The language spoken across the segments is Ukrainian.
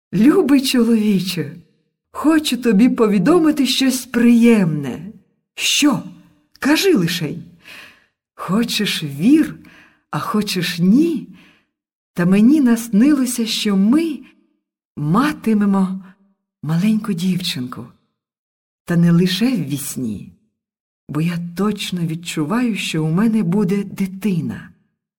Любий чоловіче, хочу тобі повідомити щось приємне. Що? Кажи лишень. Хочеш — вір, а хочеш — ні. Та мені наснилося, що ми матимемо маленьку дівчинку. Та не лише в вісні, бо я точно відчуваю, що у мене буде дитина.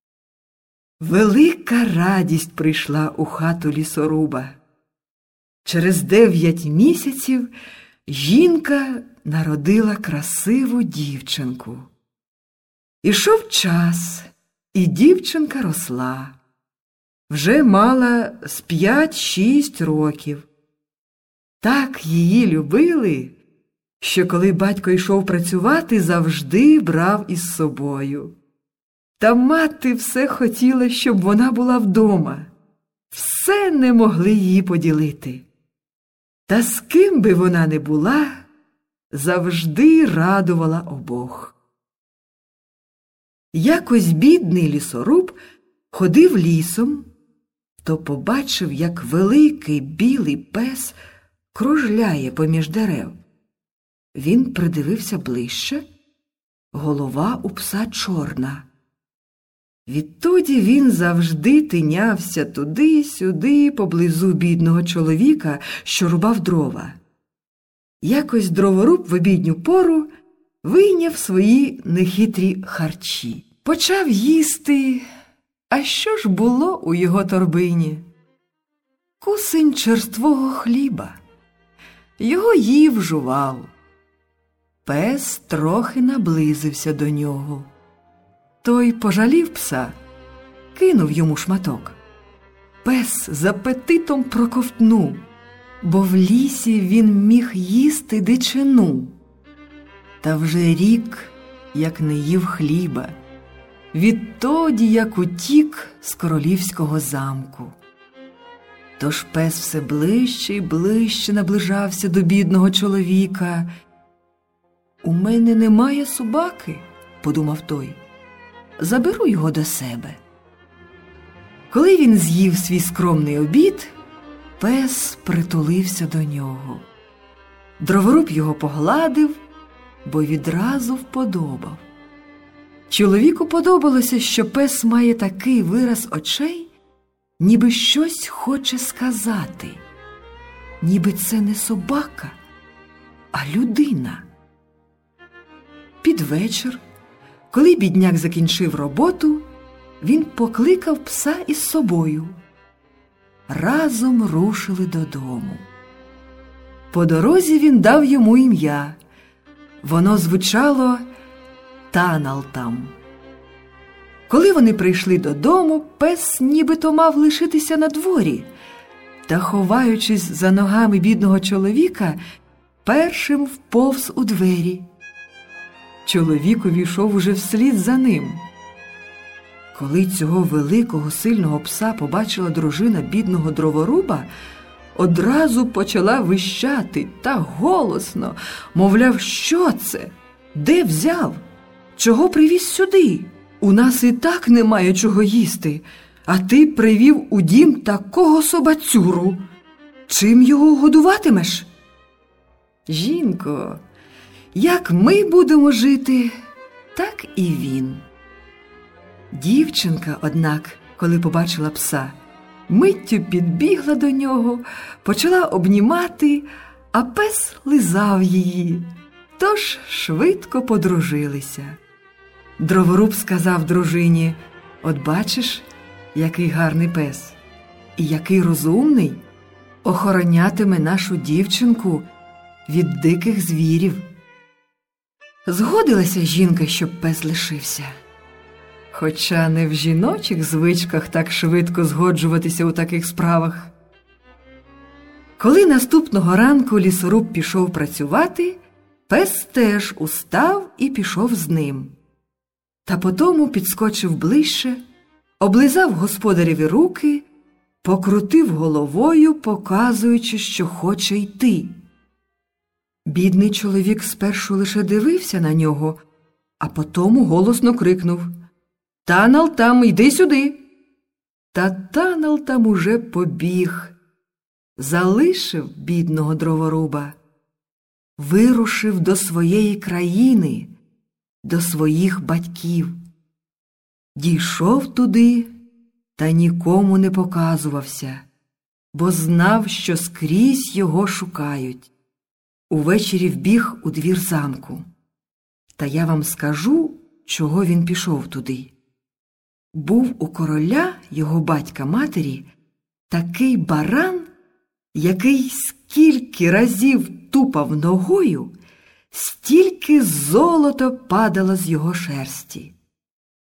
Велика радість прийшла у хату лісоруба. Через 9 місяців жінка народила красиву дівчинку. Ішов час, і дівчинка росла. Вже мала з 5-6 років. Так її любили, що коли батько йшов працювати, завжди брав із собою. Та мати все хотіла, щоб вона була вдома. Все не могли її поділити. Та з ким би вона не була, завжди радувала обох. Якось бідний лісоруб ходив лісом, то побачив, як великий білий пес кружляє поміж дерев. Він придивився ближче. Голова у пса чорна. Відтоді він завжди тинявся туди-сюди поблизу бідного чоловіка, що рубав дрова. Якось дроворуб в обідню пору вийняв свої нехитрі харчі. Почав їсти. А що ж було у його торбині? Кусень черствого хліба. Його їв, жував. Пес трохи наблизився до нього. Той пожалів пса, кинув йому шматок. Пес з апетитом проковтнув, бо в лісі він міг їсти дичину. Та вже рік, як не їв хліба, відтоді, як утік з королівського замку. Тож пес все ближче й ближче наближався до бідного чоловіка. «У мене немає собаки», – подумав той. «Заберу його до себе». Коли він з'їв свій скромний обід, пес притулився до нього. Дроворуб його погладив, бо відразу вподобав. Чоловіку подобалося, що пес має такий вираз очей, ніби щось хоче сказати. Ніби це не собака, а людина. Під вечір, коли бідняк закінчив роботу, він покликав пса із собою. Разом рушили додому. По дорозі він дав йому ім'я. Воно звучало Таналтам. Коли вони прийшли додому, пес нібито мав лишитися на дворі, та, ховаючись за ногами бідного чоловіка, першим вповз у двері. Чоловік увійшов уже вслід за ним. Коли цього великого сильного пса побачила дружина бідного дроворуба, одразу почала вищати та голосно, мовляв, що це? Де взяв? Чого привіз сюди? У нас і так немає чого їсти, а ти привів у дім такого собацюру. Чим його годуватимеш? Жінко, як ми будемо жити, так і він. Дівчинка, однак, коли побачила пса, миттю підбігла до нього, почала обнімати, а пес лизав її. Тож швидко подружилися. Дроворуб сказав дружині: «От бачиш, який гарний пес, і який розумний, охоронятиме нашу дівчинку від диких звірів». Згодилася жінка, щоб пес лишився. Хоча не в жіночих звичках так швидко згоджуватися у таких справах. Коли наступного ранку лісоруб пішов працювати, пес теж устав і пішов з ним. Та потому підскочив ближче, облизав господареві руки, покрутив головою, показуючи, що хоче йти. Бідний чоловік спершу лише дивився на нього, а потому голосно крикнув: «Таналтам, йди сюди!» Та Таналтам уже побіг. залишив бідного дроворуба, вирушив до своєї країни, до своїх батьків. Дійшов туди та нікому не показувався, бо знав, що скрізь його шукають. Увечері вбіг у двір замку. Та я вам скажу, чого він пішов туди. Був у короля, його батька-матері, такий баран, який скільки разів тупав ногою, стільки золота падало з його шерсті.